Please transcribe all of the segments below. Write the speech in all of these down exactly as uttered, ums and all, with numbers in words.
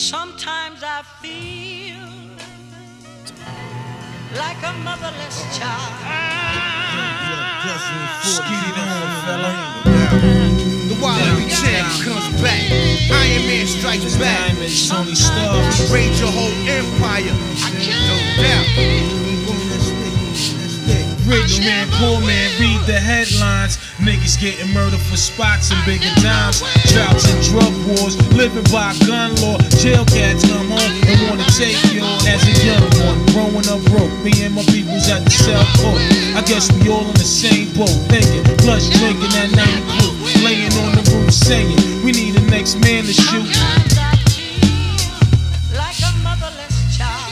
Sometimes I feel like a motherless child. Skeet on, fella. The Wallaby champ comes back. Iron Man strikes back. Tony Stark. Raid your whole empire. No doubt. Rich man, poor man, read the headlines. Niggas getting murdered for spots and bigger dimes. Droughts and drug wars, living by gun law. Jail cats come home and wanna take yours. As a young one, growing up broke, me and my peoples at the cell court. I guess we all in the same boat, thinking, plus drinking that night blue. Laying on the roof saying, we need the next man to shoot. Sometimes I feel like a motherless child.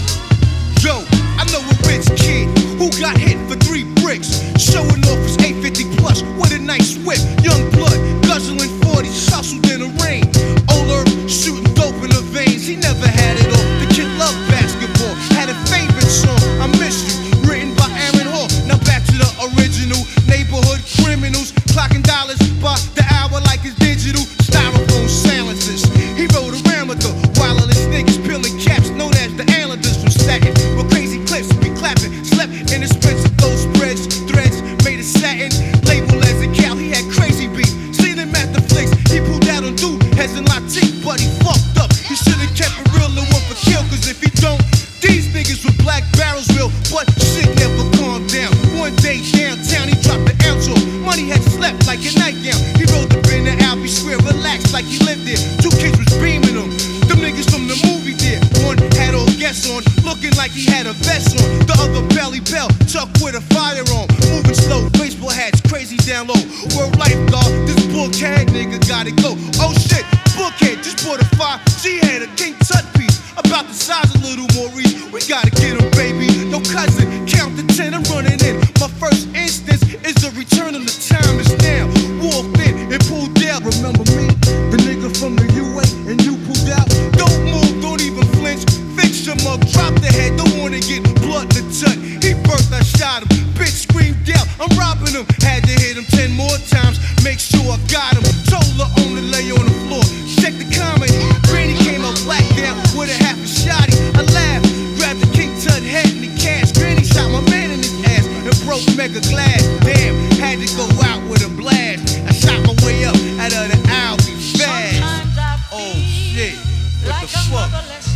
Yo, I know a rich kid who got hit for three bricks, showing off his eight fifty plus with a nice whip. Young blood, guzzling forties, hustled in the rain. Old Earth shooting dope in the veins. He never had it all. The kid loved basketball, had a favorite song, I Miss You, written by Aaron Hall. Now back to the original. Neighborhood criminals, clocking dollars by the hour like it's digital. Styrofoam silences. He rode around with the wireless niggas, peeling caps known as the Islanders from Staten. With crazy clips, be clapping, slept in expensive gold spreads, threads made of satin. Labeled as a cow, he had crazy beat. Seen him at the flicks, he pulled out on dude, heads in Latique, but he fucked up. He should've kept it real and went for kill, cause if he don't, these niggas with black barrels will. But shit never calmed down. One day downtown, he dropped the ounce off. Money had slept like a nightgown. He rolled up in the Albee Square, relaxed like he lived there. Two kids was beaming him. Them niggas from the movie there. One had all guests on, looking like he had a vest on. The other belly bell, tucked with a firearm. Moving slow, baseball hats, crazy down low. World life, dawg, this bookhead nigga gotta go. Oh shit, bookhead just bought a five G head, a King Tut piece. About the size of Little Maurice. We gotta get him, baby. No cousin, count to ten, I'm running in. My first instance is the return of the time is now. Walked in and pulled out. Remember me, the nigga from the U A, and you pulled out. Don't move, don't even flinch. Fix your mug, drop the head. Don't wanna get blood in the tut. He burst, I shot him. Bitch screamed out, I'm robbing him. Had to hit him ten more times. Make sure I got him. Told her on to lay on the floor. Check the comment. Granny came up black down with a half a shotty. I laughed, grabbed the King Tut head in the cash. Granny shot my man in his ass and broke mega glass. Damn, had to go out with a blast. I shot my way up out of the Albee fast. Sometimes I Oh feel shit, what like the a fuck? motherless